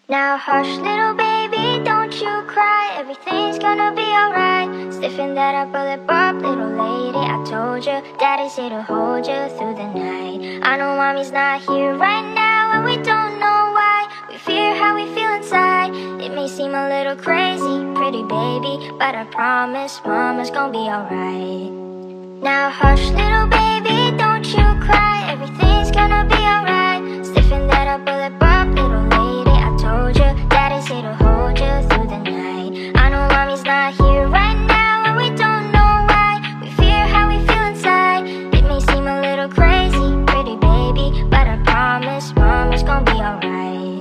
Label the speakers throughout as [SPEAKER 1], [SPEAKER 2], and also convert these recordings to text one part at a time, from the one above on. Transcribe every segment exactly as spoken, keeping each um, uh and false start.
[SPEAKER 1] Now hush little baby, don't you cry, everything's gonna be alright. Stiffen that up a lip up, little lady, I told you, daddy's here to hold you through the night. I know mommy's not here right now, and we don't know why. We fear how we feel inside. It may seem a little crazy, pretty baby, but I promise mama's gonna be alright. Now hush little baby, don't you cry, everything's gonna be alright. Stiffen that up a lip up, little lady, I told you, daddy's here to hold you through the night. I know mommy's not here right now, and we don't know why. We fear how we feel inside. It may seem a little crazy, pretty baby, but I promise mama's gonna be alright.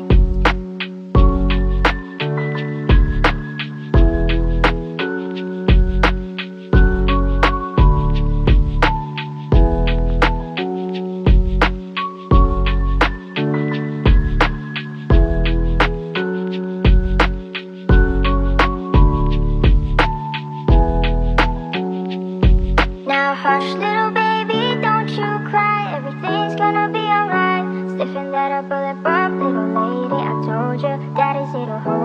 [SPEAKER 1] Now hush little baby, don't you cry, everything's gonna be alright. Stiffen that up a lip up, little lady, I told you, daddy's here to hold